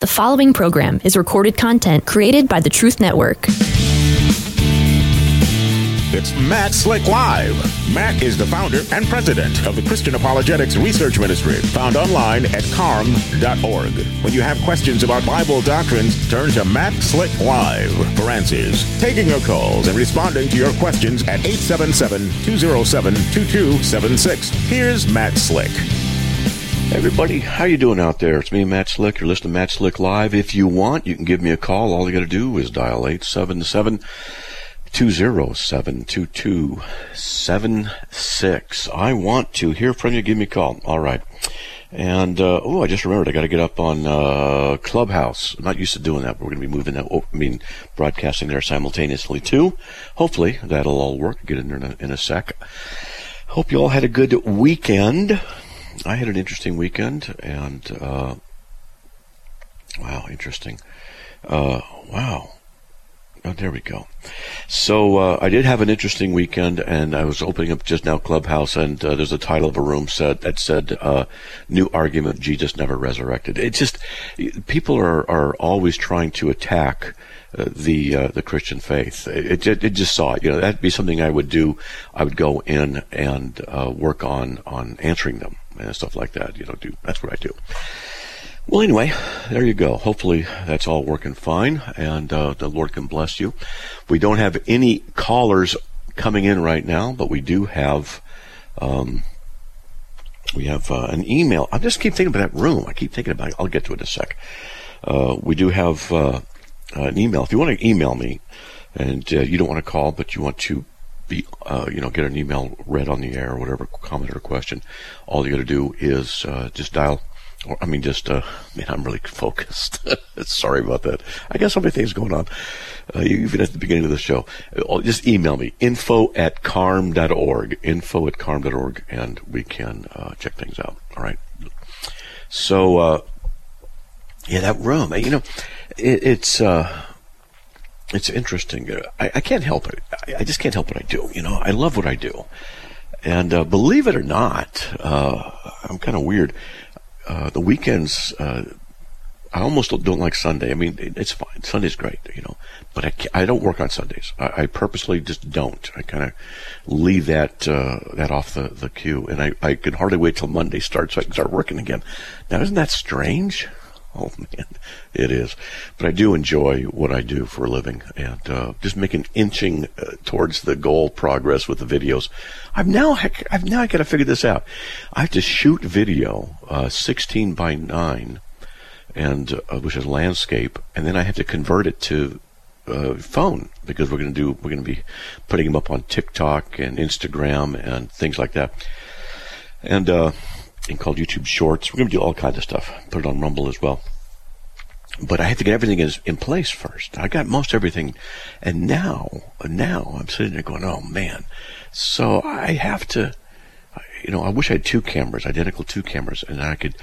The following program is recorded content created by the Truth Network. It's Matt Slick Live. Matt is the founder and president of the Christian Apologetics Research Ministry, found online at carm.org. When you have questions about Bible doctrines, turn to Matt Slick Live for answers. Taking your calls and responding to your questions at 877-207-2276. Here's Matt Slick. Hey everybody, how you doing out there? It's me, Matt Slick. You're listening to Matt Slick Live. If you want, you can give me a call. All you got to do is dial 877-207-2276. I want to hear from you. Give me a call. All right. And, I just remembered I got to get up on Clubhouse. I'm not used to doing that, but we're going to be moving that, broadcasting there simultaneously too. Hopefully that'll all work. Get in there in a sec. Hope you all had a good weekend. I had an interesting weekend, and, interesting. Wow. Oh, there we go. So I did have an interesting weekend, and I was opening up just now Clubhouse, and there's a title of a room that said "New Argument: Jesus Never Resurrected." It just people are always trying to attack the Christian faith. It just saw it. That'd be something I would do. I would go in and work on answering them and stuff like that. That's what I do. Well, anyway, there you go. Hopefully that's all working fine, and the Lord can bless you. We don't have any callers coming in right now, but we do have an email. I just keep thinking about that room. I keep thinking about it. I'll get to it in a sec. We do have an email. If you want to email me, and you don't want to call, but you want to be, get an email read on the air or whatever, comment or question, all you got to do is just dial. I'm really focused. Sorry about that. I got so many things going on, even at the beginning of the show. Just email me, info@carm.org, and we can check things out. All right. So, that room, it's interesting. I can't help it. I just can't help what I do. I love what I do. And believe it or not, I'm kind of weird. The weekends, I almost don't like Sunday. I mean, it's fine. Sunday's great, but I don't work on Sundays. I purposely just don't. I kind of leave that off the queue, and I can hardly wait till Monday starts so I can start working again. Now, isn't that strange? Oh man, it is. But I do enjoy what I do for a living, and just inching towards the goal progress with the videos. I've now got to figure this out. I have to shoot video 16 by 9, and which is landscape, and then I have to convert it to phone, because we're going to be putting them up on TikTok and Instagram and things like that, and called YouTube Shorts. We're going to do all kinds of stuff. Put it on Rumble as well. But I have to get everything in place first. I got most everything, and now I'm sitting there going, oh man. So I have to, I wish I had two cameras, identical two cameras, and I could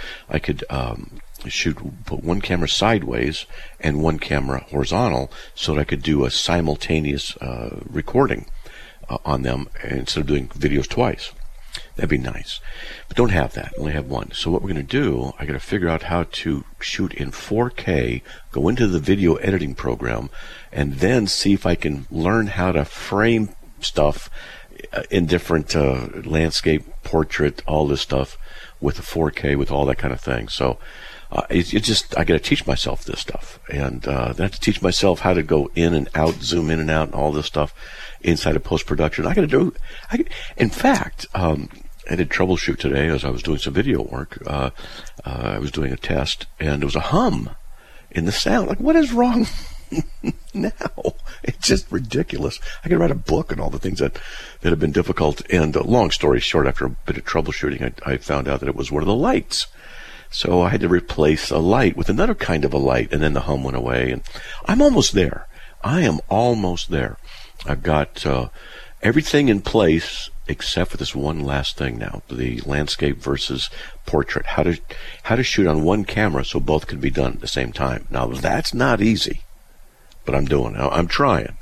put one camera sideways and one camera horizontal, so that I could do a simultaneous recording on them instead of doing videos twice. That'd be nice. But don't have that. Only have one. So what we're going to do, I got to figure out how to shoot in 4K, go into the video editing program, and then see if I can learn how to frame stuff in different landscape, portrait, all this stuff with the 4K, with all that kind of thing. So I got to teach myself this stuff. And I have to teach myself how to go in and out, zoom in and out, and all this stuff inside of post-production. In fact, I did troubleshoot today as I was doing some video work. I was doing a test, and there was a hum in the sound. Like, what is wrong now? It's just ridiculous. I could write a book on all the things that have been difficult. And long story short, after a bit of troubleshooting, I found out that it was one of the lights. So I had to replace a light with another kind of a light, and then the hum went away. And I'm almost there. I am almost there. I've got everything in place except for this one last thing now, the landscape versus portrait. How to shoot on one camera so both can be done at the same time. Now, that's not easy, but I'm doing it. I'm trying.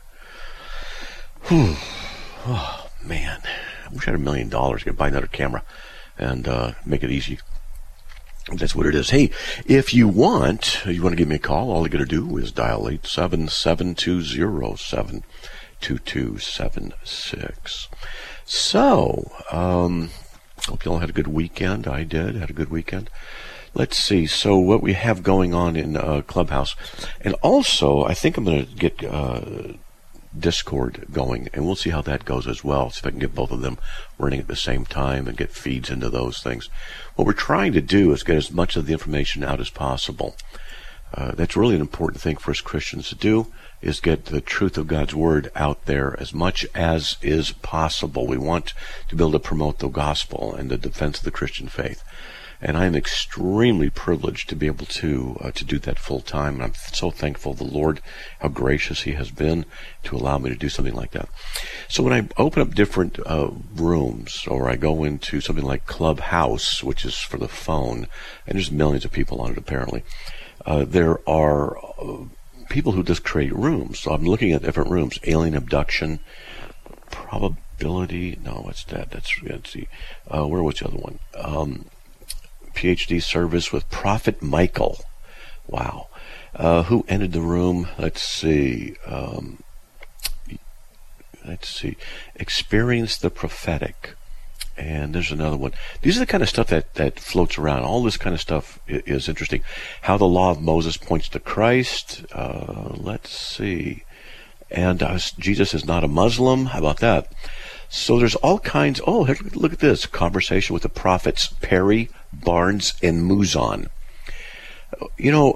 Oh, man. I wish I had $1 million. I could buy another camera and make it easy. That's what it is. Hey, if you want to give me a call, all you got to do is dial 877-720-7276. So, hope you all had a good weekend. I did. Had a good weekend. Let's see. So what we have going on in Clubhouse. And also, I think I'm going to get Discord going, and we'll see how that goes as well. See if I can get both of them running at the same time and get feeds into those things. What we're trying to do is get as much of the information out as possible. That's really an important thing for us Christians to do, is get the truth of God's Word out there as much as is possible. We want to be able to promote the gospel and the defense of the Christian faith. And I am extremely privileged to be able to do that full time. And I'm so thankful to the Lord, how gracious He has been to allow me to do something like that. So when I open up different rooms, or I go into something like Clubhouse, which is for the phone, and there's millions of people on it apparently, there are people who just create rooms. So I'm looking at different rooms: alien abduction, probability. No, what's that? Let's see. Where was the other one? PhD service with Prophet Michael. Wow. Who entered the room? Let's see. Experience the prophetic. And there's another one. These are the kind of stuff that floats around. All this kind of stuff is interesting. How the law of Moses points to Christ. Let's see. And Jesus is not a Muslim. How about that? So there's all kinds. Oh, look at this. Conversation with the prophets Perry, Barnes, and Muzan. You know,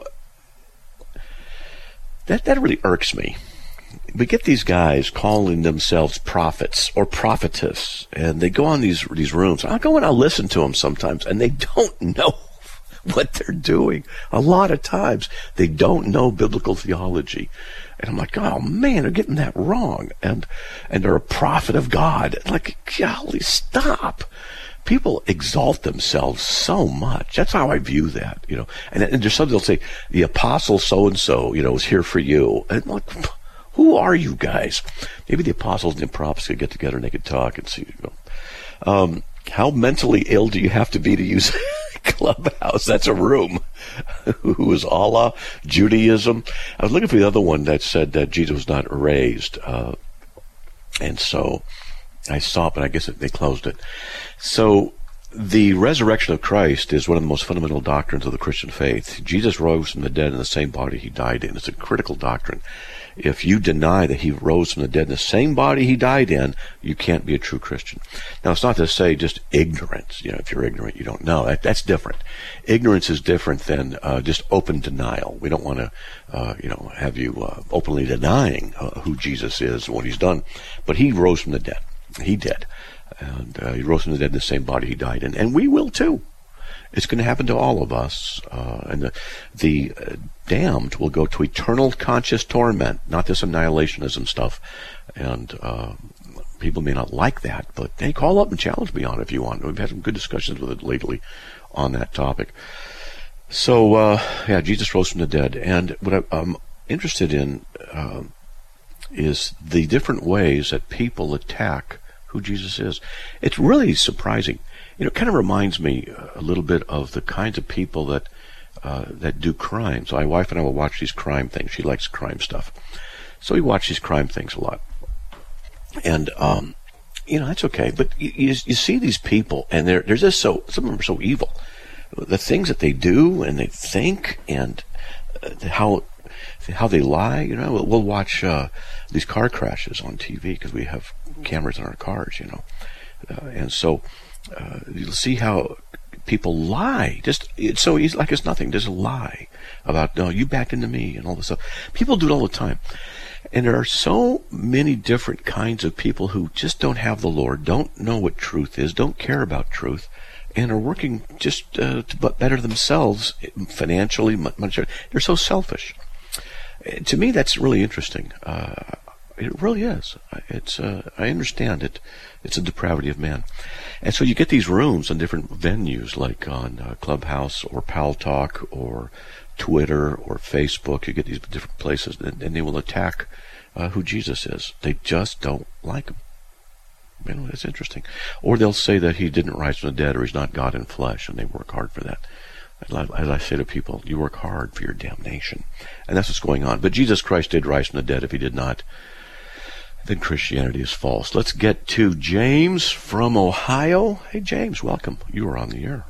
that really irks me. We get these guys calling themselves prophets or prophetess, and they go on these rooms. I'll go and I'll listen to them sometimes, and they don't know what they're doing. A lot of times, they don't know biblical theology. And I'm like, oh man, they're getting that wrong. And they're a prophet of God. Like, golly, stop. People exalt themselves so much. That's how I view that, you know. And there's some that'll say, the apostle so-and-so, you know, is here for you. And I'm like, who are you guys? Maybe the apostles and the prophets could get together and they could talk and see, you know. How mentally ill do you have to be to use Clubhouse? That's a room. Who is Allah? Judaism? I was looking for the other one that said that Jesus was not raised. And so I saw it, but I guess they closed it. So the resurrection of Christ is one of the most fundamental doctrines of the Christian faith. Jesus rose from the dead in the same body he died in. It's a critical doctrine. If you deny that he rose from the dead in the same body he died in, you can't be a true Christian. Now, it's not to say just ignorance. You know, if you're ignorant, you don't know. That's different. Ignorance is different than just open denial. We don't want to, have you openly denying who Jesus is and what he's done. But he rose from the dead. He did. And he rose from the dead in the same body he died in. And we will too. It's going to happen to all of us. And the damned will go to eternal conscious torment, not this annihilationism stuff. And people may not like that, but hey, call up and challenge me on it if you want. We've had some good discussions with it lately on that topic. So, Jesus rose from the dead. And what I'm interested in is the different ways that people attack who Jesus is. It's really surprising. You know, it kind of reminds me a little bit of the kinds of people that do crime. So my wife and I will watch these crime things. She likes crime stuff. So we watch these crime things a lot. And, that's okay. But you see these people, and they're just some of them are so evil. The things that they do and they think, and how they lie. You know, we'll watch these car crashes on TV because we have cameras in our cars, you know. And so you'll see how people lie. It's so easy, like it's nothing. Just a lie about, no, you backed into me and all this stuff. People do it all the time. And there are so many different kinds of people who just don't have the Lord, don't know what truth is, don't care about truth, and are working just to better themselves financially. They're so selfish. To me, that's really interesting. It really is. I understand it. It's a depravity of man. And so you get these rooms on different venues, like on Clubhouse or Pal Talk or Twitter or Facebook. You get these different places, and they will attack who Jesus is. They just don't like him. You know, it's interesting. Or they'll say that he didn't rise from the dead, or he's not God in flesh, and they work hard for that. As I say to people, you work hard for your damnation. And that's what's going on. But Jesus Christ did rise from the dead. If he did not, then Christianity is false. Let's get to James from Ohio. Hey, James, welcome. You are on the air.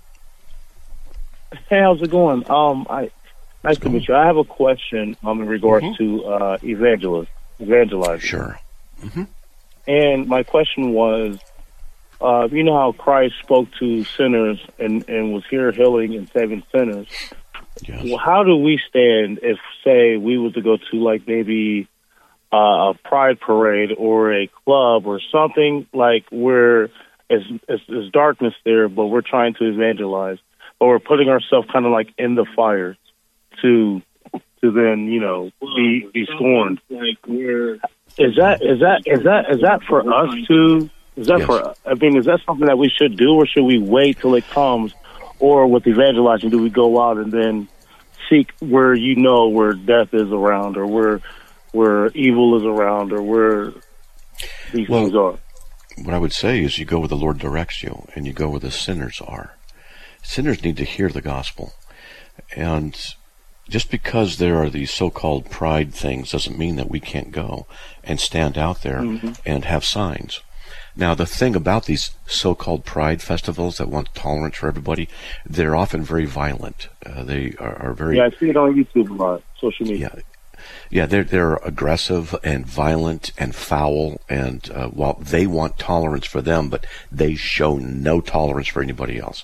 Hey, how's it going? Nice to meet you. I have a question in regards to evangelizing. Sure. Mm-hmm. And my question was, you know how Christ spoke to sinners and was here healing and saving sinners? Yes. Well, how do we stand if, say, we were to go to like maybe a pride parade or a club or something like where there's darkness there, but we're trying to evangelize, but we're putting ourselves kind of like in the fire to then, you know, be scorned. Like is that for us to? Is that Yes. is that something that we should do, or should we wait till it comes? Or with evangelizing, do we go out and then seek where death is around, or where evil is around, or where these things are? What I would say is you go where the Lord directs you, and you go where the sinners are. Sinners need to hear the gospel. And just because there are these so-called pride things doesn't mean that we can't go and stand out there and have signs. Now, the thing about these so-called pride festivals that want tolerance for everybody, they're often very violent. They are very... Yeah, I see it on YouTube a lot, social media. Yeah, they're aggressive and violent and foul, and while they want tolerance for them, but they show no tolerance for anybody else.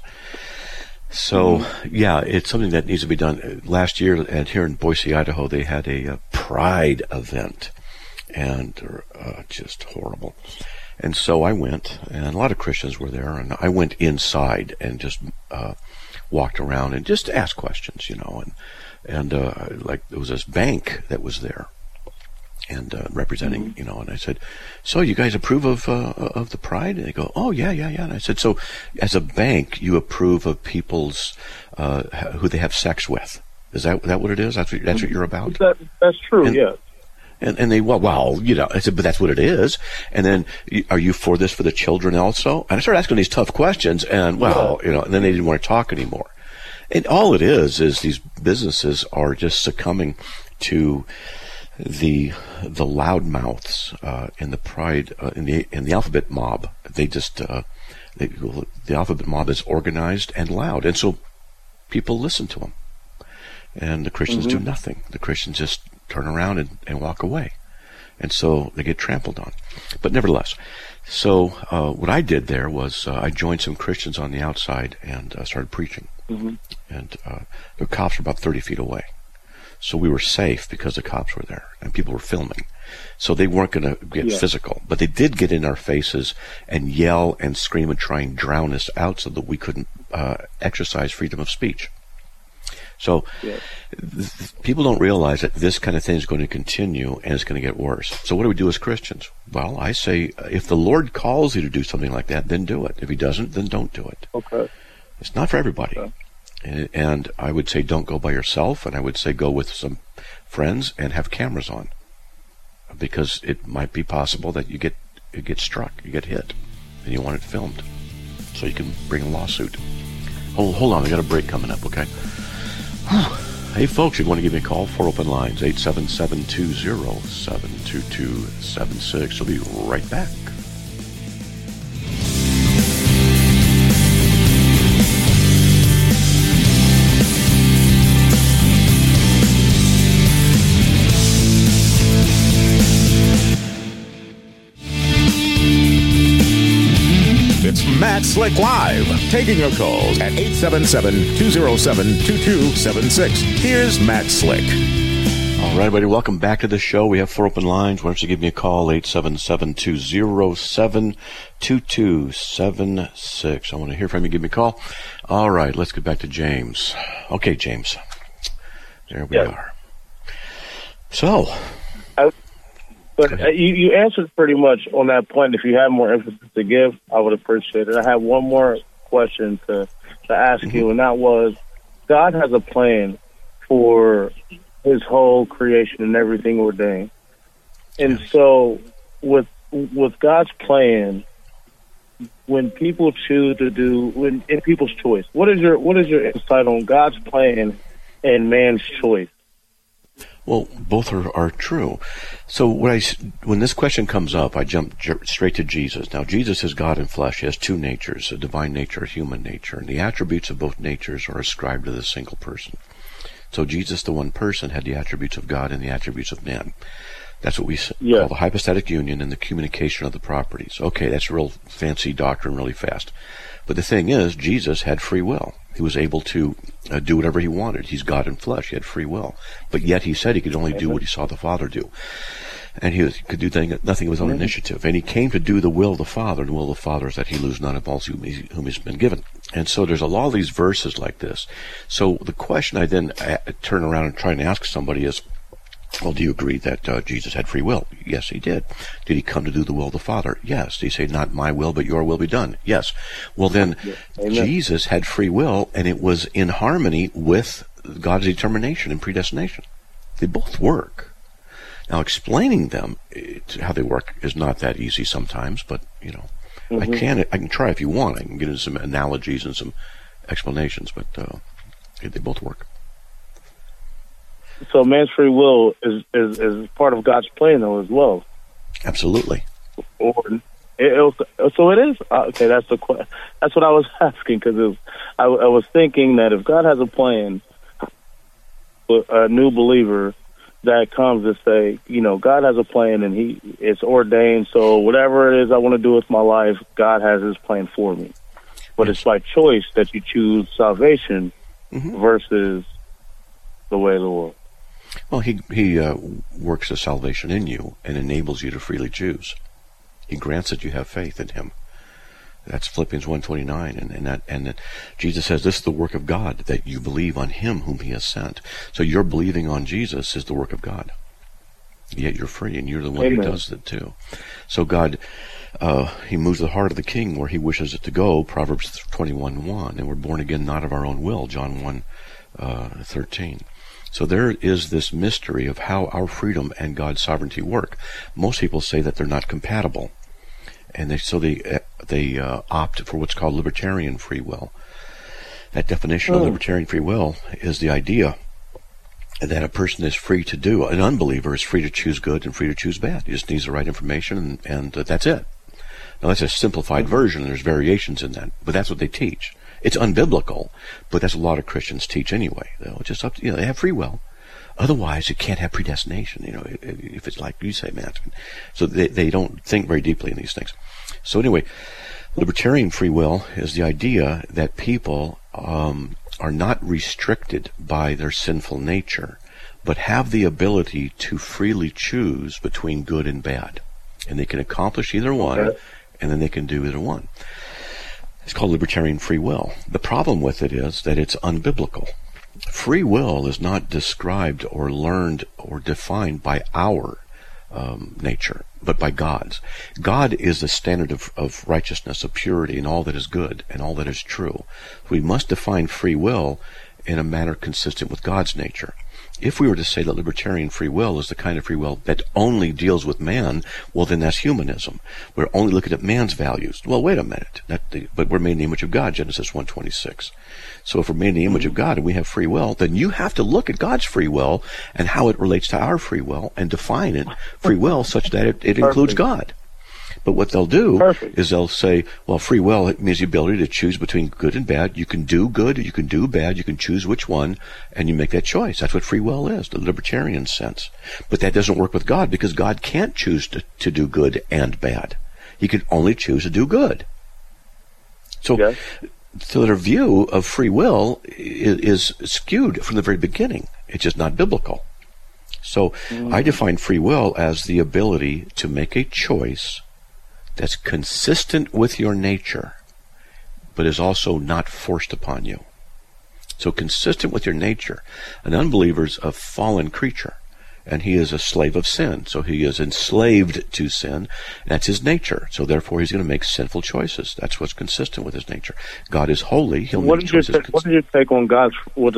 So, yeah, it's something that needs to be done. Last year, and here in Boise, Idaho, they had a pride event, and just horrible. And so I went, and a lot of Christians were there, and I went inside and just walked around and just asked questions, you know, and like there was this bank that was there, and representing, you know, and I said, so you guys approve of the pride? And they go, oh, yeah. And I said, so as a bank, you approve of people's, who they have sex with. Is that what it is? That's what you're about? That's true, yeah. And they, well, you know, I said, but that's what it is. And then, are you for this for the children also? And I started asking these tough questions, and well, you know, and then they didn't want to talk anymore. And all it is these businesses are just succumbing to the loudmouths in the pride in the alphabet mob. They just the alphabet mob is organized and loud, and so people listen to them. And the Christians do nothing. The Christians just turn around and walk away. And so they get trampled on. But nevertheless, so what I did there was I joined some Christians on the outside and started preaching. And the cops were about 30 feet away. So we were safe because the cops were there and people were filming. So they weren't going to get physical. But they did get in our faces and yell and scream and try and drown us out so that we couldn't exercise freedom of speech. So people don't realize that this kind of thing is going to continue and it's going to get worse. So what do we do as Christians? Well, I say if the Lord calls you to do something like that, then do it. If he doesn't, then don't do it. Okay. It's not for everybody. Okay. And I would say don't go by yourself, and I would say go with some friends and have cameras on, because it might be possible that you get struck, you get hit, and you want it filmed. So you can bring a lawsuit. Hold on, I got a break coming up, okay? Hey folks, you want to give me a call? 4 open lines, 877-207-2276. We'll be right back. It's Matt Slick Live, taking your calls at 877-207-2276. Here's Matt Slick. All right, everybody, welcome back to the show. We have 4 open lines. Why don't you give me a call, 877-207-2276. I want to hear from you. Give me a call. All right, let's get back to James. Okay, James. There we are. So... But you answered pretty much on that point. If you had more emphasis to give, I would appreciate it. I have one more question to ask you, and that was, God has a plan for his whole creation and everything ordained. And so with God's plan, when people choose to do in people's choice, what is your insight on God's plan and man's choice? Well, both are true. So when this question comes up, I jump straight to Jesus. Now, Jesus is God in flesh. He has two natures, a divine nature, a human nature. And the attributes of both natures are ascribed to the single person. So Jesus, the one person, had the attributes of God and the attributes of man. That's what we call the hypostatic union and the communication of the properties. Okay, that's real fancy doctrine really fast. But the thing is, Jesus had free will. He was able to do whatever he wanted. He's God in flesh. He had free will. But yet he said he could only do what he saw the Father do. And he could do nothing of his own initiative. And he came to do the will of the Father. And the will of the Father is that he lose none of all whom he's been given. And so there's a lot of these verses like this. So the question I then turn around and try and ask somebody is, well, do you agree that Jesus had free will? Yes, he did. Did he come to do the will of the Father? Yes. Did he say, not my will, but your will be done? Yes. Well, then, Jesus had free will, and it was in harmony with God's determination and predestination. They both work. Now, explaining them, how they work, is not that easy sometimes, but, I can try if you want. I can get into some analogies and some explanations, but they both work. So man's free will is part of God's plan, though, as well. Absolutely. So it is. Okay, that's what I was asking, because I was thinking that if God has a plan, a new believer that comes to say, God has a plan and it's ordained. So whatever it is I want to do with my life, God has His plan for me. But it's by choice that you choose salvation versus the way of the world. Well, he works the salvation in you and enables you to freely choose. He grants that you have faith in Him. That's Philippians 1:29, and that Jesus says this is the work of God, that you believe on Him whom He has sent. So your believing on Jesus is the work of God. Yet you're free, and you're the one who does it too. So God, He moves the heart of the king where He wishes it to go. Proverbs 21:1, and we're born again not of our own will. John 1:13. So there is this mystery of how our freedom and God's sovereignty work. Most people say that they're not compatible, and they opt for what's called libertarian free will. That definition of libertarian free will is the idea that a person is free to do. An unbeliever is free to choose good and free to choose bad. He just needs the right information, and that's it. Now that's a simplified version. There's variations in that, but that's what they teach. It's unbiblical, but that's what a lot of Christians teach anyway. It's just up to, they have free will. Otherwise, you can't have predestination, if it's like you say, Matt. So they don't think very deeply in these things. So anyway, libertarian free will is the idea that people are not restricted by their sinful nature, but have the ability to freely choose between good and bad. And they can accomplish either one, and then they can do either one. It's called libertarian free will. The problem with it is that it's unbiblical. Free will is not described or learned or defined by our nature, but by God's. God is the standard of righteousness, of purity, and all that is good and all that is true. We must define free will in a manner consistent with God's nature. If we were to say that libertarian free will is the kind of free will that only deals with man, well, then that's humanism. We're only looking at man's values. Well, wait a minute. But we're made in the image of God, Genesis 1:26. So if we're made in the image of God and we have free will, then you have to look at God's free will and how it relates to our free will and define it, free will, such that it includes God. But what they'll do is they'll say, well, free will means the ability to choose between good and bad. You can do good, you can do bad, you can choose which one, and you make that choice. That's what free will is, the libertarian sense. But that doesn't work with God, because God can't choose to do good and bad. He can only choose to do good. So their view of free will is skewed from the very beginning. It's just not biblical. So I define free will as the ability to make a choice that's consistent with your nature, but is also not forced upon you. So consistent with your nature. An unbeliever is a fallen creature, and he is a slave of sin. So he is enslaved to sin. That's his nature. So therefore he's going to make sinful choices. That's what's consistent with his nature. God is holy. He'll make choices. What is your take on God's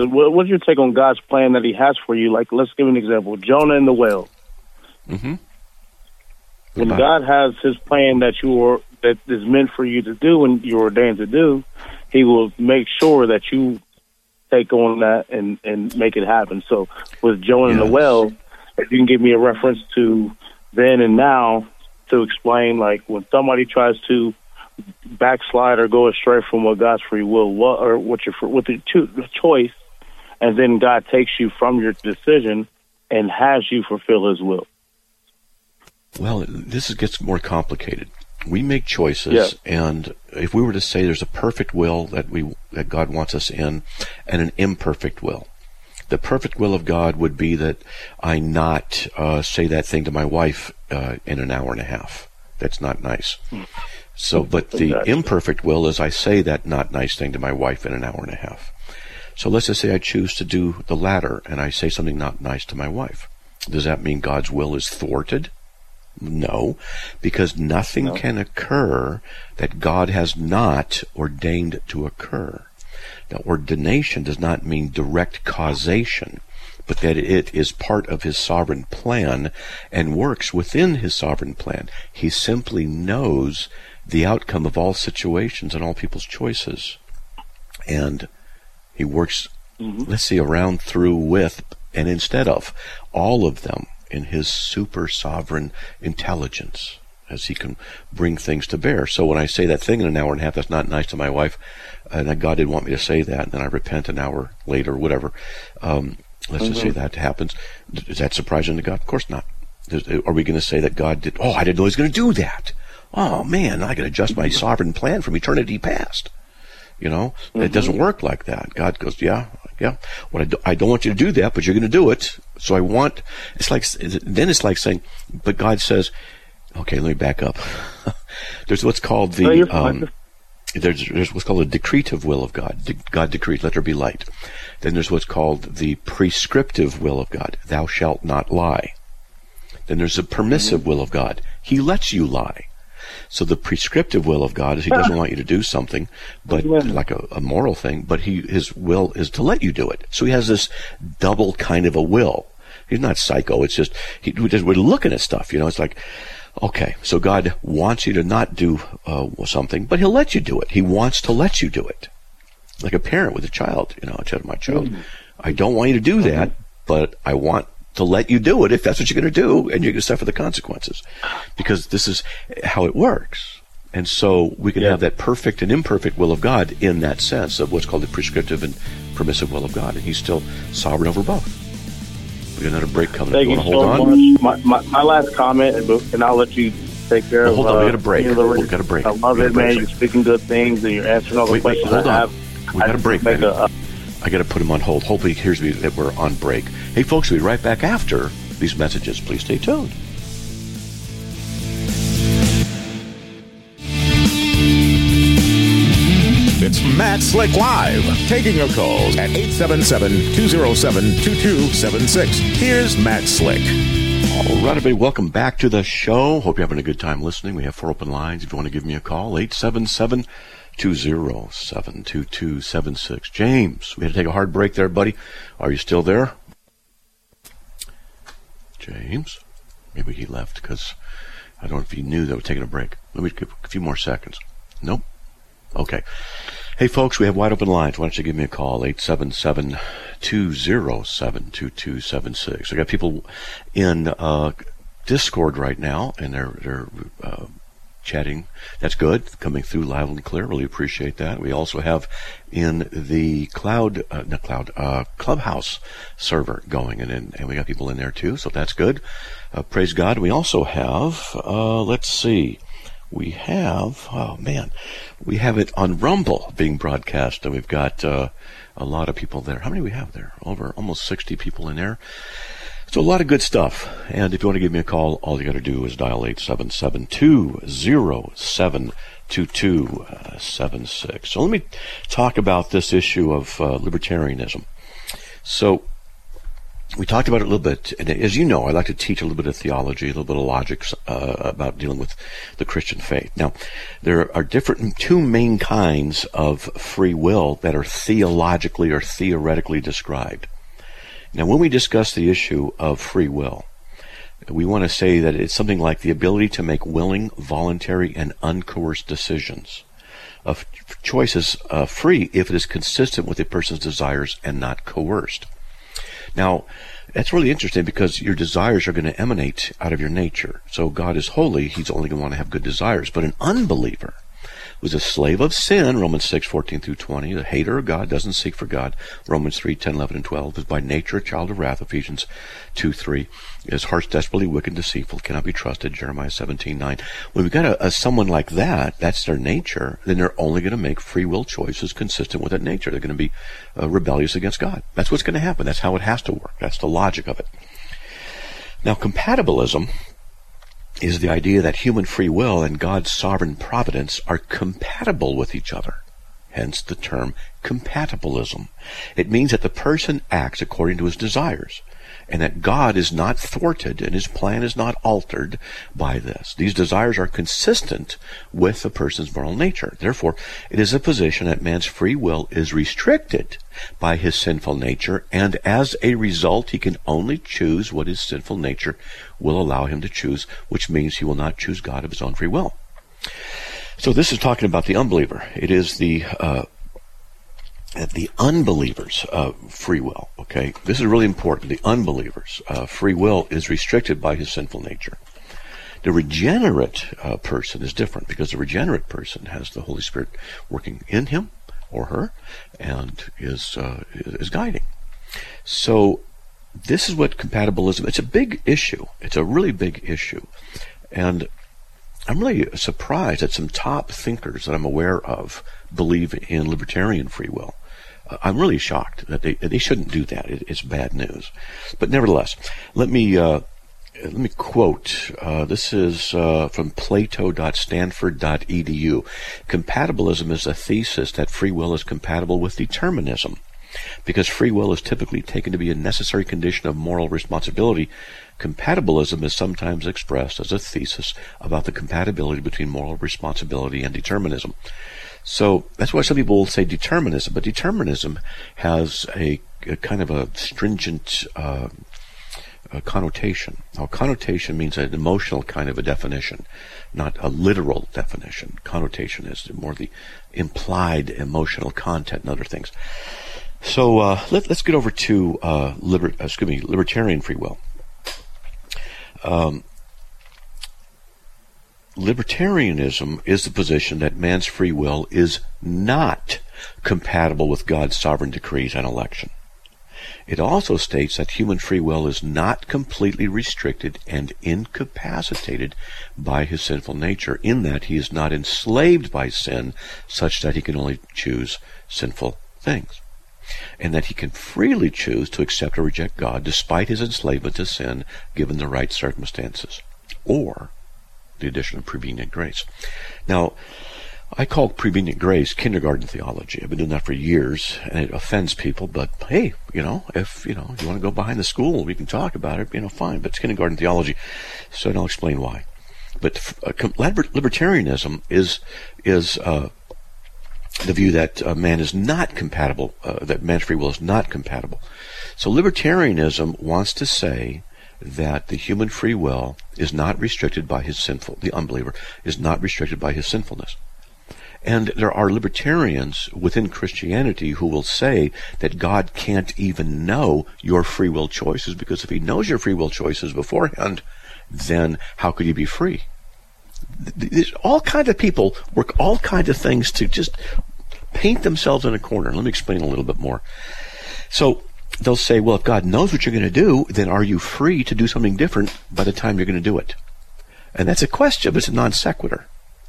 plan that He has for you? Like, let's give an example. Jonah and the whale. Mm-hmm. When God has His plan that you that is meant for you to do and you're ordained to do, he will make sure that you take on that and make it happen. So with Jonah and the well, if you can give me a reference to then and now to explain, like, when somebody tries to backslide or go astray from what God's free will what the choice, and then God takes you from your decision and has you fulfill his will. Well, this gets more complicated. We make choices, and if we were to say there's a perfect will that God wants us in, and an imperfect will, the perfect will of God would be that I not say that thing to my wife in an hour and a half. That's not nice. So, but the imperfect will is I say that not nice thing to my wife in an hour and a half. So let's just say I choose to do the latter, and I say something not nice to my wife. Does that mean God's will is thwarted? No, because nothing can occur that God has not ordained to occur. Now, ordination does not mean direct causation, but that it is part of his sovereign plan and works within his sovereign plan. He simply knows the outcome of all situations and all people's choices. And he works, let's see, around, through, with, and instead of all of them in his super sovereign intelligence as he can bring things to bear. So when I say that thing in an hour and a half that's not nice to my wife, and God didn't want me to say that, and then I repent an hour later, whatever, let's just say that happens. Is that surprising to God? Of course not. Are we going to say that God did, I didn't know he was going to do that. Oh man, I got to adjust my sovereign plan from eternity past. You know, it doesn't work like that. God goes, yeah. Well, I don't want you to do that, but you're going to do it. So it's like saying, but God says, okay, let me back up. There's what's called there's what's called the decretive will of God. God decreed, let there be light. Then there's what's called the prescriptive will of God. Thou shalt not lie. Then there's the permissive will of God. He lets you lie. So the prescriptive will of God is he doesn't want you to do something, but like a moral thing, but his will is to let you do it. So he has this double kind of a will. He's not psycho. It's just, we're looking at stuff, you know, it's like, okay, so God wants you to not do something, but he'll let you do it. He wants to let you do it. Like a parent with a child, you know, I tell my child, I don't want you to do that, but I want to let you do it if that's what you're going to do, and you're going to suffer the consequences, because this is how it works. And so we can have that perfect and imperfect will of God in that sense of what's called the prescriptive and permissive will of God, and he's still sovereign over both. We got another break coming. Thank you so much. My last comment, and I'll let you take care of. Hold on, we got a break. We got a break. I love it, man. You're speaking good things, and you're answering all the questions I have. We got a break, man. I got to put him on hold. Hopefully he hears me that we're on break. Hey, folks, we'll be right back after these messages. Please stay tuned. It's Matt Slick Live, taking your calls at 877-207-2276. Here's Matt Slick. All right, everybody, welcome back to the show. Hope you're having a good time listening. We have 4 open lines. If you want to give me a call, 877-207-2276. James, we had to take a hard break there, buddy. Are you still there? James? Maybe he left because I don't know if he knew that we're taking a break. Let me give a few more seconds. Nope. Okay. Hey, folks, we have wide open lines. Why don't you give me a call, 877-207-2276. I got people in Discord right now, and they're chatting. That's good. Coming through loud and clear. Really appreciate that. We also have in the Clubhouse server going, and we got people in there too, so that's good. Praise God. We also have, let's see. We have, we have it on Rumble being broadcast, and we've got a lot of people there. How many do we have there? Over almost 60 people in there. So a lot of good stuff. And if you want to give me a call, all you got to do is dial 877-207-2276. So let me talk about this issue of libertarianism. So we talked about it a little bit, and as you know, I like to teach a little bit of theology, a little bit of logic about dealing with the Christian faith. Now, there are two main kinds of free will that are theologically or theoretically described. Now, when we discuss the issue of free will, we want to say that it's something like the ability to make willing, voluntary, and uncoerced decisions. Choice is free if it is consistent with a person's desires and not coerced. Now, that's really interesting because your desires are going to emanate out of your nature. So God is holy. He's only going to want to have good desires. But an unbeliever was a slave of sin, Romans 6:14-20. A hater of God, doesn't seek for God, Romans 3:10, 11, and 12. Is by nature a child of wrath, Ephesians 2:3. His heart's desperately wicked and deceitful, cannot be trusted, Jeremiah 17:9. When we've got someone like that, that's their nature, then they're only going to make free will choices consistent with that nature. They're going to be rebellious against God. That's what's going to happen. That's how it has to work. That's the logic of it. Now, compatibilism is the idea that human free will and God's sovereign providence are compatible with each other. Hence the term compatibilism. It means that the person acts according to his desires, and that God is not thwarted and his plan is not altered by this. These desires are consistent with the person's moral nature. Therefore, it is a position that man's free will is restricted by his sinful nature, and as a result, he can only choose what his sinful nature will allow him to choose, which means he will not choose God of his own free will. So this is talking about the unbeliever. It is the unbeliever's free will. Okay, this is really important. The unbeliever's free will is restricted by his sinful nature. The regenerate person is different, because the regenerate person has the Holy Spirit working in him or her and is guiding. So this is what compatibilism. It's a big issue. It's a really big issue, and I'm really surprised that some top thinkers that I'm aware of believe in libertarian free will. I'm really shocked that they shouldn't do that. It's bad news. But nevertheless, let me quote. This is from plato.stanford.edu. Compatibilism is a thesis that free will is compatible with determinism. Because free will is typically taken to be a necessary condition of moral responsibility, compatibilism is sometimes expressed as a thesis about the compatibility between moral responsibility and determinism. So that's why some people will say determinism, but determinism has a kind of a stringent connotation. Now, connotation means an emotional kind of a definition, not a literal definition. Connotation is more the implied emotional content and other things. So let's get over to libertarian free will. Libertarianism is the position that man's free will is not compatible with God's sovereign decrees and election. It also states that human free will is not completely restricted and incapacitated by his sinful nature, in that he is not enslaved by sin such that he can only choose sinful things, and that he can freely choose to accept or reject God despite his enslavement to sin given the right circumstances, or the addition of prevenient grace. Now, I call prevenient grace kindergarten theology. I've been doing that for years, and it offends people, but hey, if you want to go behind the school, we can talk about it, fine, but it's kindergarten theology, so I'll explain why. But libertarianism is the view that man is not compatible, that man's free will is not compatible. So libertarianism wants to say that the human free will is not restricted by the unbeliever is not restricted by his sinfulness. And there are libertarians within Christianity who will say that God can't even know your free will choices, because if he knows your free will choices beforehand, then how could you be free? There's all kinds of people work all kinds of things to just paint themselves in a corner. Let me explain a little bit more. So they'll say, well, if God knows what you're going to do, then are you free to do something different by the time you're going to do it? And that's a question, but it's a non sequitur.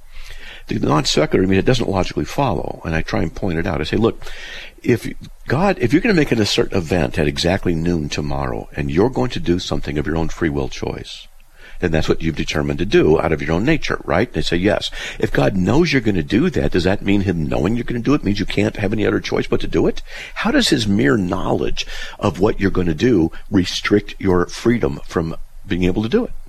The non sequitur means it doesn't logically follow, and I try and point it out. I say, look, if you're going to make a certain event at exactly noon tomorrow, and you're going to do something of your own free will choice, then that's what you've determined to do out of your own nature, right? They say yes. If God knows you're going to do that, does that mean him knowing you're going to do it means you can't have any other choice but to do it? How does his mere knowledge of what you're going to do restrict your freedom from being able to do it?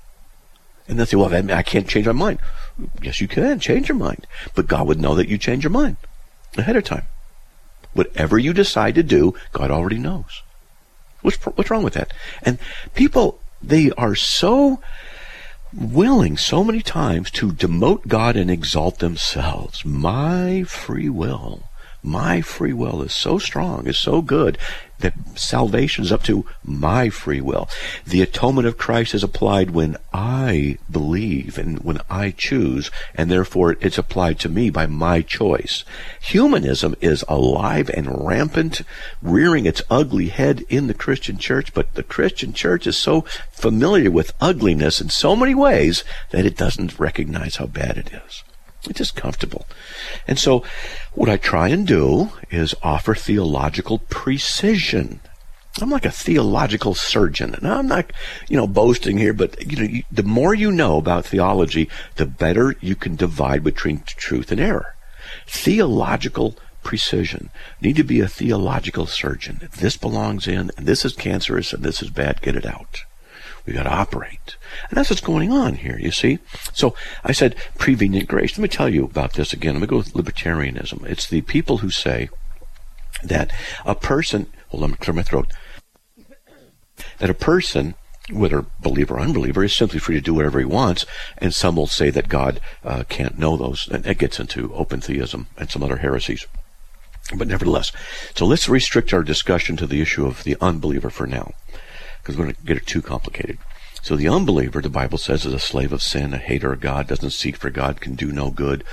And they'll say, well, I can't change my mind. Yes, you can change your mind, but God would know that you change your mind ahead of time. Whatever you decide to do, God already knows. What's wrong with that? And people They are so willing so many times to demote God and exalt themselves. My free will is so strong, is so good, that salvation is up to my free will. The atonement of Christ is applied when I believe and when I choose, and therefore it's applied to me by my choice. Humanism is alive and rampant, rearing its ugly head in the Christian church, but the Christian church is so familiar with ugliness in so many ways that it doesn't recognize how bad it is. It's just comfortable. And so what I try and do is offer theological precision. I'm like a theological surgeon. And I'm not, boasting here, but, the more you know about theology, the better you can divide between truth and error. Theological precision. Need to be a theological surgeon. If this belongs in, and this is cancerous, and this is bad, get it out. We got to operate. And that's what's going on here, you see. So I said prevenient grace. Let me tell you about this again. Let me go with libertarianism. It's the people who say that a person, let me clear my throat, that a person, whether believer or unbeliever, is simply free to do whatever he wants, and some will say that God can't know those, and it gets into open theism and some other heresies. But nevertheless, so let's restrict our discussion to the issue of the unbeliever for now, because we're going to get it too complicated. So the unbeliever, the Bible says, is a slave of sin, a hater of God, doesn't seek for God, can do no good,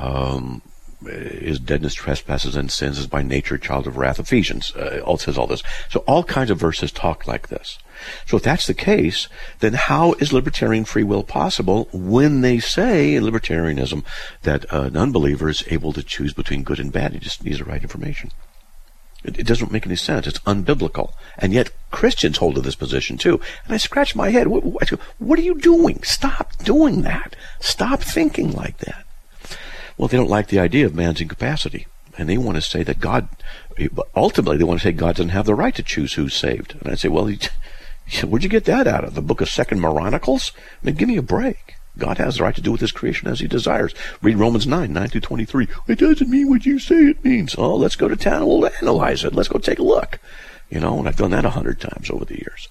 is dead in his trespasses and sins, is by nature a child of wrath. Ephesians all says all this. So all kinds of verses talk like this. So if that's the case, then how is libertarian free will possible when they say in libertarianism that an unbeliever is able to choose between good and bad? He just needs the right information. It doesn't make any sense. It's unbiblical. And yet Christians hold to this position too. And I scratch my head. What are you doing? Stop doing that. Stop thinking like that. Well, they don't like the idea of man's incapacity. And they want to say that God, ultimately they want to say God doesn't have the right to choose who's saved. And I say, well, where'd you get that out of? The book of Second Moronicles? I mean, give me a break. God has the right to do with his creation as he desires. Read Romans 9:9-23. It doesn't mean what you say it means. Oh, let's go to town and we'll analyze it. Let's go take a look. And I've done that 100 times over the years.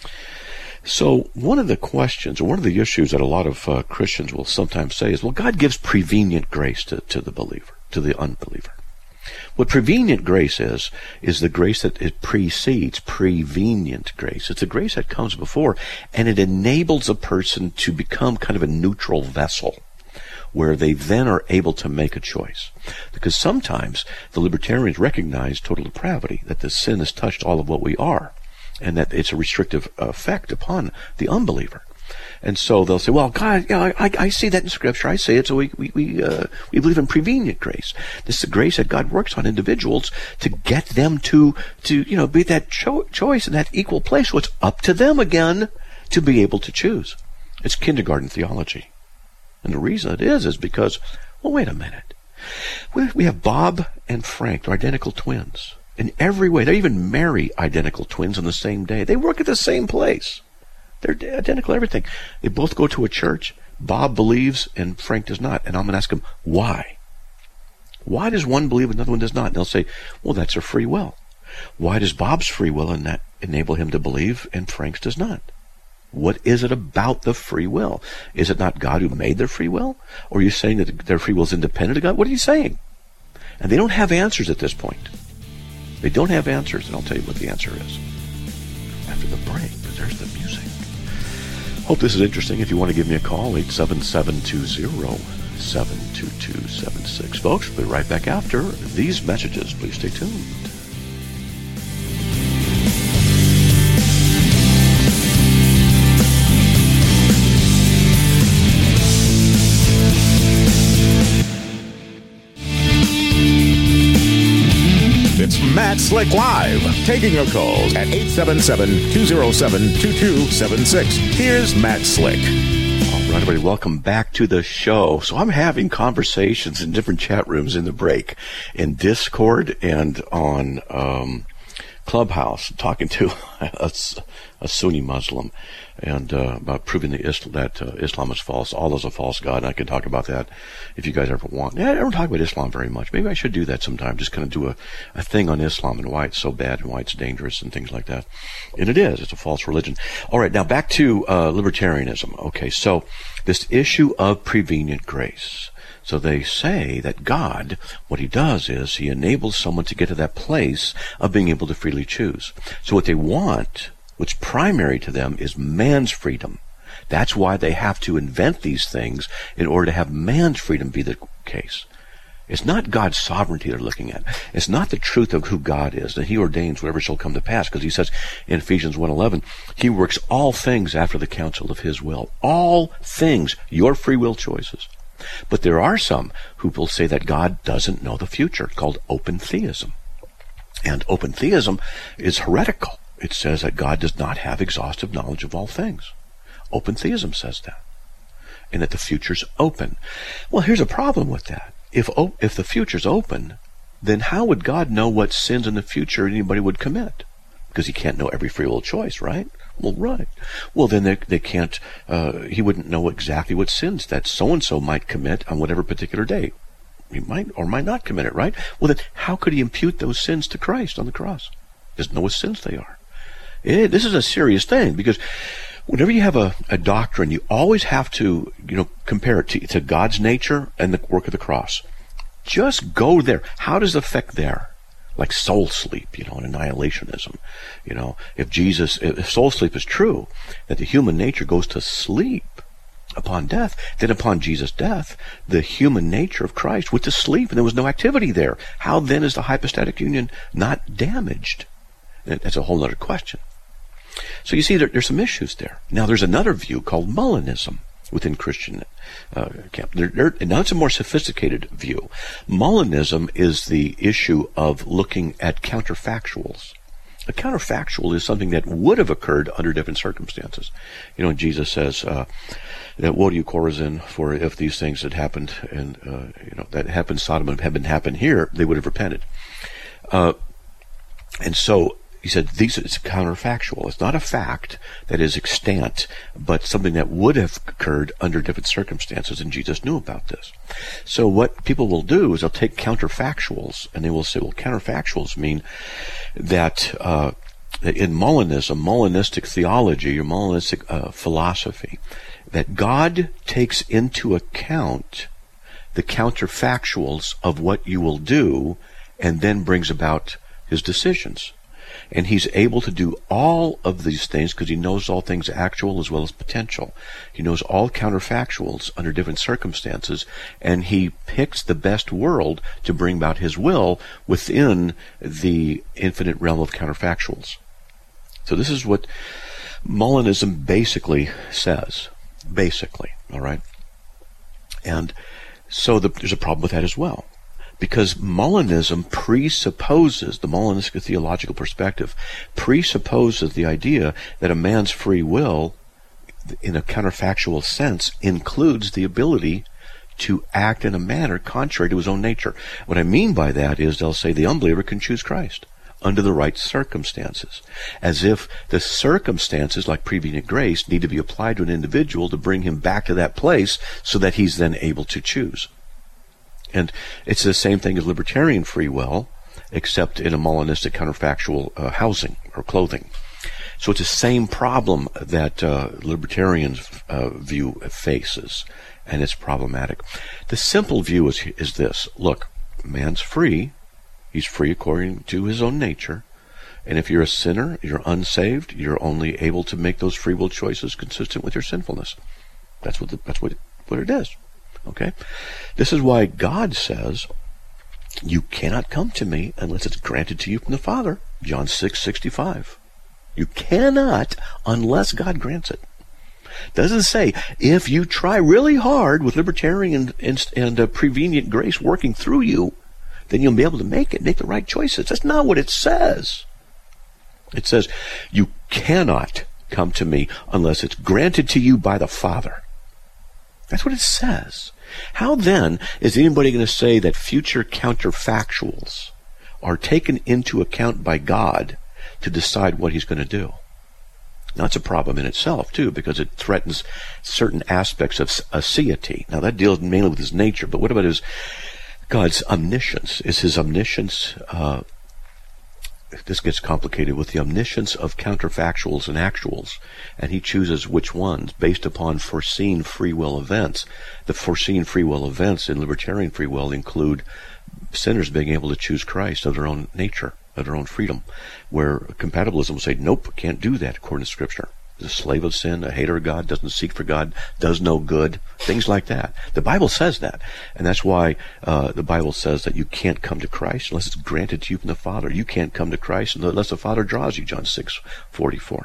So one of the questions, or one of the issues that a lot of Christians will sometimes say is, well, God gives prevenient grace to the believer, to the unbeliever. What prevenient grace is the grace that it precedes prevenient grace. It's a grace that comes before, and it enables a person to become kind of a neutral vessel where they then are able to make a choice. Because sometimes the libertarians recognize total depravity, that the sin has touched all of what we are, and that it's a restrictive effect upon the unbeliever. And so they'll say, well, God, I see that in Scripture. I see it, so we believe in prevenient grace. This is the grace that God works on individuals to get them to be that choice in that equal place. So it's up to them again to be able to choose. It's kindergarten theology. And the reason it is because, well, wait a minute. We have Bob and Frank, they're identical twins. In every way, they even marry identical twins on the same day. They work at the same place. They're identical everything. They both go to a church. Bob believes and Frank does not. And I'm going to ask him, why? Why does one believe and another one does not? And they'll say, well, that's their free will. Why does Bob's free will and that enable him to believe and Frank's does not? What is it about the free will? Is it not God who made their free will? Or are you saying that their free will is independent of God? What are you saying? And they don't have answers at this point. They don't have answers, and I'll tell you what the answer is after the break, but there's the music. Hope this is interesting. If you want to give me a call, 877-207-2276. Folks, we'll be right back after these messages. Please stay tuned. It's Matt Slick Live, taking your calls at 877-207-2276. Here's Matt Slick. All right, everybody, welcome back to the show. So I'm having conversations in different chat rooms in the break, in Discord and on Clubhouse talking to a Sunni Muslim and about proving that Islam is false. Allah is a false god, and I can talk about that if you guys ever want. Yeah, I don't talk about Islam very much. Maybe I should do that sometime, just kind of do a thing on Islam and why it's so bad and why it's dangerous and things like that. And it is. It's a false religion. All right, now back to libertarianism. Okay, so this issue of prevenient grace. So they say that God, what he does is he enables someone to get to that place of being able to freely choose. So what they want, what's primary to them, is man's freedom. That's why they have to invent these things in order to have man's freedom be the case. It's not God's sovereignty they're looking at. It's not the truth of who God is, that he ordains whatever shall come to pass, because he says in Ephesians 1:11, he works all things after the counsel of his will. All things, your free will choices. But there are some who will say that God doesn't know the future, called open theism. And open theism is heretical. It says that God does not have exhaustive knowledge of all things. Open theism says that. And that the future's open. Well, here's a problem with that. If the future's open, then how would God know what sins in the future anybody would commit? Because he can't know every free will choice, right? Well, right. Well, then they can't, he wouldn't know exactly what sins that so-and-so might commit on whatever particular day. He might or might not commit it, right? Well, then how could he impute those sins to Christ on the cross? He doesn't know what sins they are. This is a serious thing, because whenever you have a doctrine, you always have to, compare it to God's nature and the work of the cross. Just go there. How does it affect there? Like soul sleep, and annihilationism. If soul sleep is true, that the human nature goes to sleep upon death, then upon Jesus' death, the human nature of Christ went to sleep and there was no activity there. How then is the hypostatic union not damaged? That's a whole other question. So you see, there's some issues there. Now there's another view called Molinism within Christian camp. Now it's a more sophisticated view. Molinism is the issue of looking at counterfactuals. A counterfactual is something that would have occurred under different circumstances. Jesus says that woe to you, Chorazin, for if these things had happened and that happened Sodom and had been happened here, they would have repented. And so he said, it's counterfactual. It's not a fact that is extant, but something that would have occurred under different circumstances, and Jesus knew about this. So what people will do is they'll take counterfactuals, and they will say, well, counterfactuals mean that in Molinism, Molinistic theology, or Molinistic philosophy, that God takes into account the counterfactuals of what you will do, and then brings about his decisions. And he's able to do all of these things because he knows all things actual as well as potential. He knows all counterfactuals under different circumstances, and he picks the best world to bring about his will within the infinite realm of counterfactuals. So this is what Molinism basically says. Basically, all right? And so there's a problem with that as well. Because Molinism presupposes, the Molinistic theological perspective, presupposes the idea that a man's free will, in a counterfactual sense, includes the ability to act in a manner contrary to his own nature. What I mean by that is they'll say the unbeliever can choose Christ under the right circumstances, as if the circumstances, like prevenient grace, need to be applied to an individual to bring him back to that place so that he's then able to choose. And it's the same thing as libertarian free will, except in a Molinistic counterfactual housing or clothing. So it's the same problem that libertarians view faces, and it's problematic. The simple view is this. Look, man's free. He's free according to his own nature. And if you're a sinner, you're unsaved, you're only able to make those free will choices consistent with your sinfulness. That's what it is. Okay? This is why God says, you cannot come to me unless it's granted to you from the Father. John 6:65. You cannot unless God grants it. Doesn't say, if you try really hard with libertarian and prevenient grace working through you, then you'll be able to make the right choices. That's not what it says. It says, you cannot come to me unless it's granted to you by the Father. That's what it says. How then is anybody going to say that future counterfactuals are taken into account by God to decide what he's going to do. Now, that's a problem in itself, too, because it threatens certain aspects of aseity. Now, that deals mainly with his nature, but what about God's omniscience? Is his omniscience, this gets complicated, with the omniscience of counterfactuals and actuals, and he chooses which ones based upon foreseen free will events. The foreseen free will events in libertarian free will include sinners being able to choose Christ of their own nature, of their own freedom, where compatibilism will say, nope, can't do that according to Scripture. Is a slave of sin, a hater of God, doesn't seek for God, does no good, things like that. The Bible says that, and that's why the Bible says that you can't come to Christ unless it's granted to you from the Father. You can't come to Christ unless the Father draws you, John 6:44.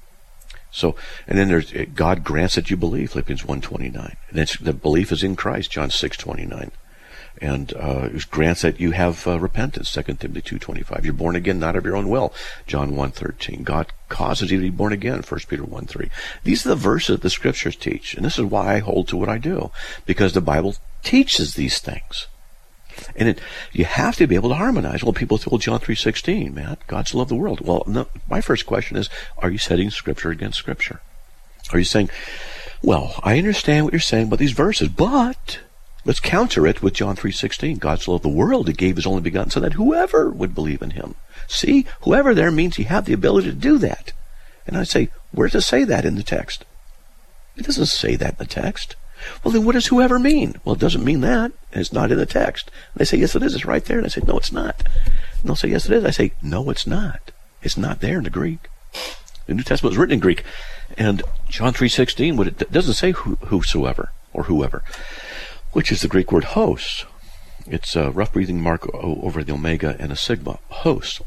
So, and then there's God grants that you believe, Philippians 1:29. And the belief is in Christ, John 6:29. And it grants that you have repentance, 2 Timothy 2:25. You're born again, not of your own will, John 1:13. God causes you to be born again, 1 Peter 1:3. These are the verses the Scriptures teach, and this is why I hold to what I do, because the Bible teaches these things. And you have to be able to harmonize. Well, people say, well, John 3:16, man, God so loved the world. Well, no, my first question is, are you setting Scripture against Scripture? Are you saying, well, I understand what you're saying about these verses, but let's counter it with John 3:16. God so loved the world, he gave his only begotten Son, that whoever would believe in him. See, whoever there means you have the ability to do that. And I say, where does it say that in the text? It doesn't say that in the text. Well, then what does whoever mean? Well, it doesn't mean that, and it's not in the text. And they say, yes, it is. It's right there. And I say, no, it's not. And they'll say, yes, it is. I say, no, it's not. It's not there in the Greek. The New Testament was written in Greek. And John 3:16, it doesn't say whosoever or whoever, which is the Greek word hos. It's a rough breathing mark over the omega and a sigma, hos.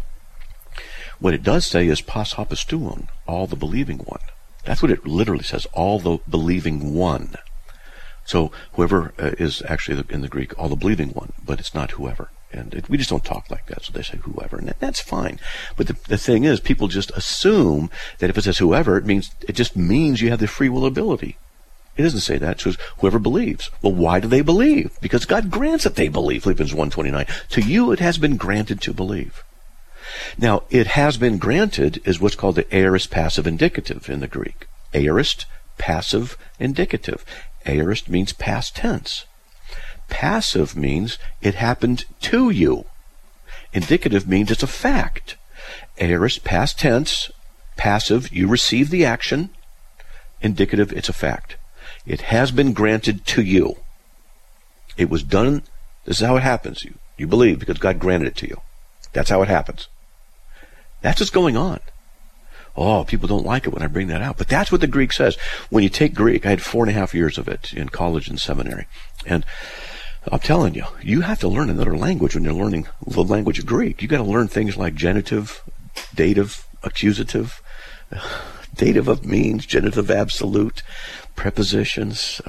What it does say is pas hopistuon, all the believing one. That's what it literally says, all the believing one. So whoever is actually in the Greek, all the believing one, but it's not whoever. And we just don't talk like that, so they say whoever, and that's fine. But the thing is, people just assume that if it says whoever, it just means you have the free will ability. It doesn't say that. It says whoever believes. Well, why do they believe? Because God grants that they believe, Philippians 1:29. To you it has been granted to believe. Now, it has been granted is what's called the aorist passive indicative in the Greek. Aorist passive indicative. Aorist means past tense. Passive means it happened to you. Indicative means it's a fact. Aorist, past tense. Passive, you receive the action. Indicative, it's a fact. It has been granted to you. It was done. This is how it happens. You believe because God granted it to you. That's how it happens. That's what's going on. Oh, people don't like it when I bring that out. But that's what the Greek says. When you take Greek, I had 4.5 years of it in college and seminary. And I'm telling you, you have to learn another language when you're learning the language of Greek. You've got to learn things like genitive, dative, accusative. Dative of means, genitive absolute, prepositions,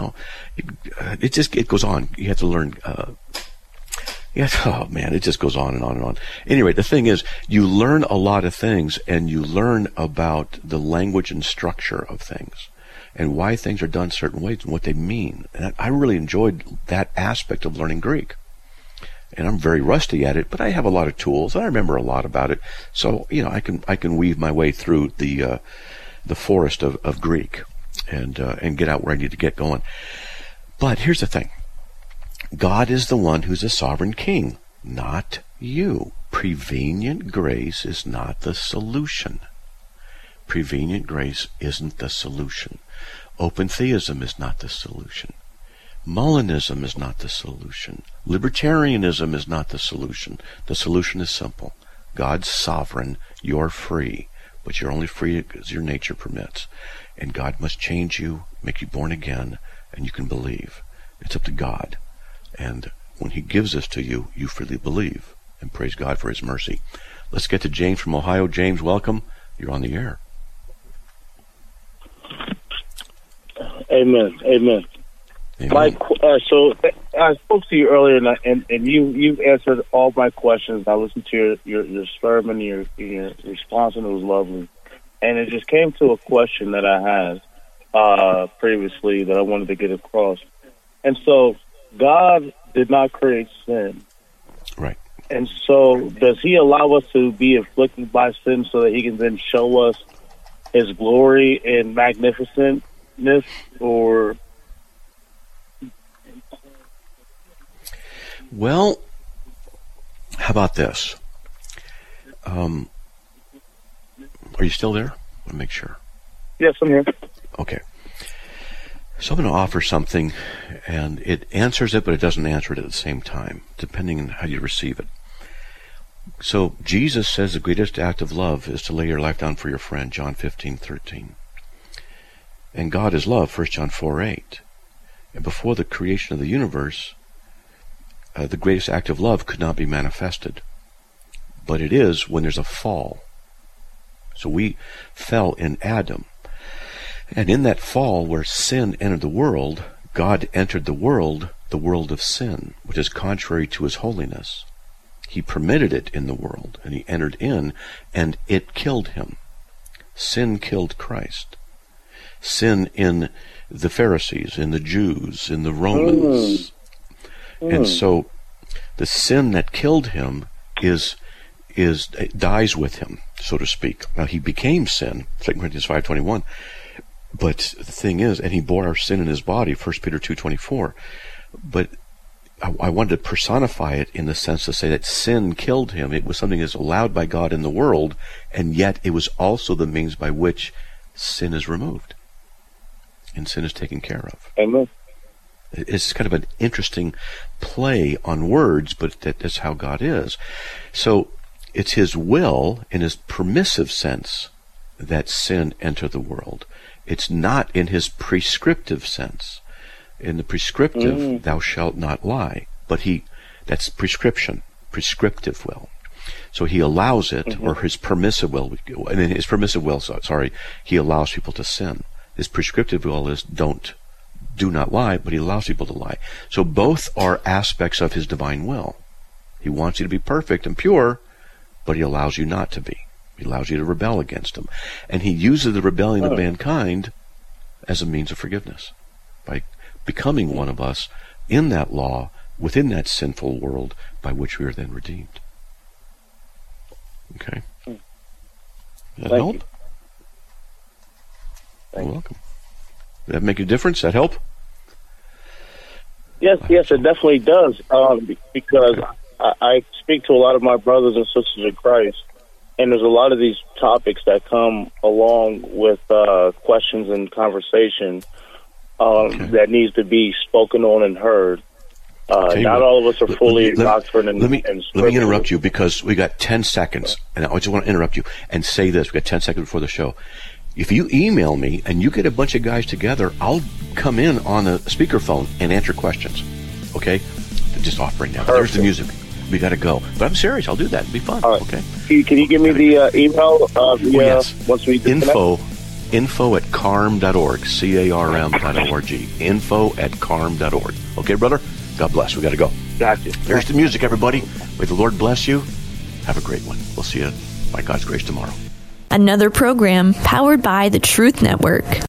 it goes on. You have to learn, oh man, it just goes on and on and on. Anyway, the thing is, you learn a lot of things, and you learn about the language and structure of things, and why things are done certain ways and what they mean. And I really enjoyed that aspect of learning Greek. And I'm very rusty at it, but I have a lot of tools, and I remember a lot about it. So, I can weave my way through the forest of Greek and get out where I need to get going. But here's the thing. God is the one who's a sovereign king, not you. Prevenient grace is not the solution. Prevenient grace isn't the solution. Open theism is not the solution. Molinism is not the solution. Libertarianism is not the solution. The solution is simple. God's sovereign. You're free. But you're only free as your nature permits. And God must change you, make you born again, and you can believe. It's up to God. And when he gives this to you, you freely believe. And praise God for his mercy. Let's get to James from Ohio. James, welcome. You're on the air. Amen. Amen. So I spoke to you earlier, and you answered all my questions. I listened to your sermon, your response, and it was lovely. And it just came to a question that I had previously that I wanted to get across. And so, God did not create sin. Right. And so does he allow us to be afflicted by sin so that he can then show us his glory and magnificentness? Or... Well, how about this? Are you still there? I want to make sure. Yes, I'm here. Okay. So I'm going to offer something, and it answers it, but it doesn't answer it at the same time, depending on how you receive it. So Jesus says the greatest act of love is to lay your life down for your friend, John 15:13. And God is love, 1 John 4:8. And before the creation of the universe, the greatest act of love could not be manifested. But it is when there's a fall. So we fell in Adam. And in that fall where sin entered the world, God entered the world of sin, which is contrary to his holiness. He permitted it in the world, and he entered in, and it killed him. Sin killed Christ. Sin in the Pharisees, in the Jews, in the Romans. And so the sin that killed him dies with him, so to speak. Now he became sin, 2 Corinthians 5:21. But the thing is, and he bore our sin in his body, 1 Peter 2:24. But I wanted to personify it in the sense to say that sin killed him. It was something that's allowed by God in the world, and yet it was also the means by which sin is removed and sin is taken care of. Amen. It's kind of an interesting play on words, but that's how God is. So it's his will, in his permissive sense, that sin enter the world. It's not in his prescriptive sense. In the prescriptive, thou shalt not lie. But that's prescription, prescriptive will. So he allows it, or his permissive will, and in his permissive will, he allows people to sin. His prescriptive will is do not lie, but he allows people to lie. So both are aspects of his divine will. He wants you to be perfect and pure, but he allows you not to be. He allows you to rebel against him. And he uses the rebellion of mankind as a means of forgiveness, by becoming one of us in that law, within that sinful world, by which we are then redeemed. Okay? Does that help? You're welcome. Did that make a difference? Does that help? Yes, it definitely does. Because I speak to a lot of my brothers and sisters in Christ, and there's a lot of these topics that come along with questions and conversation that needs to be spoken on and heard. Not all of us are fully in doctrine and scripture. Let me interrupt you, because we got 10 seconds, and I just want to interrupt you and say this. We got 10 seconds before the show. If you email me and you get a bunch of guys together, I'll come in on a speakerphone and answer questions. Okay? Just offering now. There's the music. We got to go. But I'm serious. I'll do that. It'll be fun. All right. Okay? Can you give me the email? Yes. Once we info at carm.org. CARM.org. Info at carm.org. Okay, brother? God bless. We got to go. Gotcha. There's the music, everybody. May the Lord bless you. Have a great one. We'll see you by God's grace tomorrow. Another program powered by the Truth Network.